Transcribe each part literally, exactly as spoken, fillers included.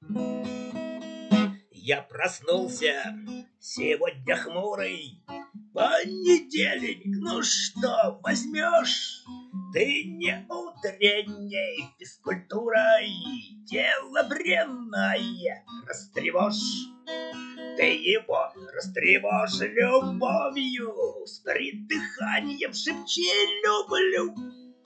Я проснулся сегодня хмурый. Понедельник, ну что возьмешь? Ты не утренней физкультурой тело бренное растревожь. Ты его растревожь любовью, с придыханием шепчи «люблю».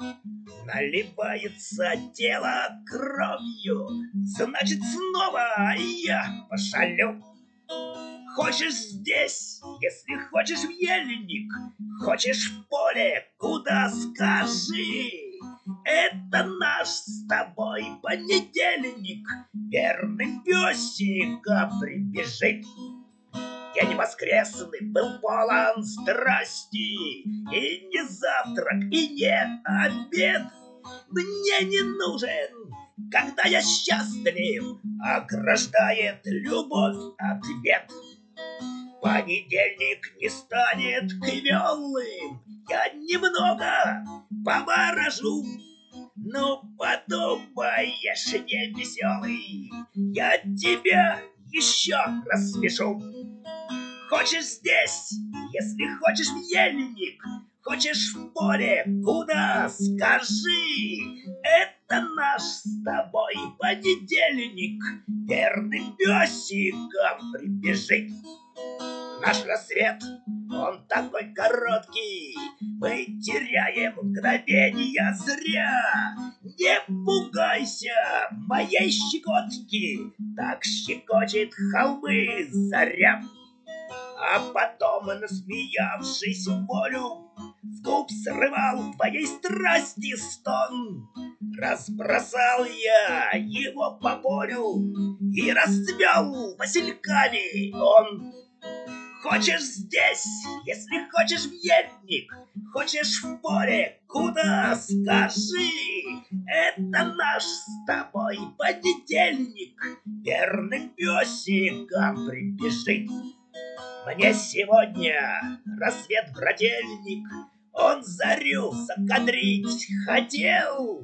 Наливается тело кровью, значит снова я пошалю. Хочешь здесь, если хочешь в ельник, хочешь в поле, куда скажи. Это наш с тобой понедельник, верный песика прибежит. День воскресный был полон страсти, и не завтрак, и не обед. Мне не нужен, когда я счастлив, ограждает любовь ответ. Понедельник не станет квелым, я немного поворожу. Ну, подумаешь, не веселый, я тебя еще рассмешу. Хочешь здесь, если хочешь в ельник, хочешь в поле, куда скажи. Это наш с тобой понедельник, верным песиком прибежит. Наш рассвет, он такой короткий, мы теряем мгновенья зря. Не пугайся моей щекотки, так щекочет холмы заря. А потом, насмеявшись в волю, с губ срывал твоей страсти стон. Разбросал я его по полю и расцвел васильками он. Хочешь здесь, если хочешь в ельник, хочешь в поле, куда скажи. Это наш с тобой понедельник, верным песиком прибежит. Мне сегодня рассвет брательник, он зарю закадрить хотел.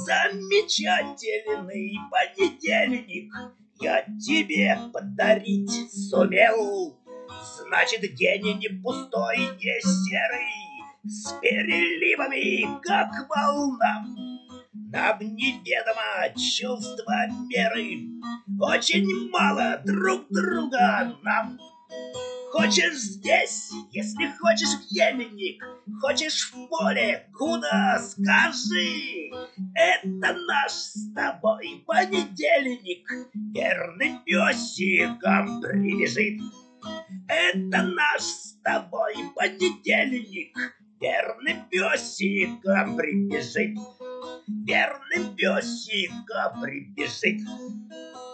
Замечательный понедельник я тебе подарить сумел. Значит, день не пустой, не серый, с переливами, как волна. Нам неведомо чувство меры, очень мало друг друга нам. Хочешь здесь, если хочешь в ельник, хочешь в поле, куда скажи. Это наш с тобой понедельник, верным песиком прибежит. Это наш с тобой понедельник, верным песиком прибежит. Верным песиком прибежит.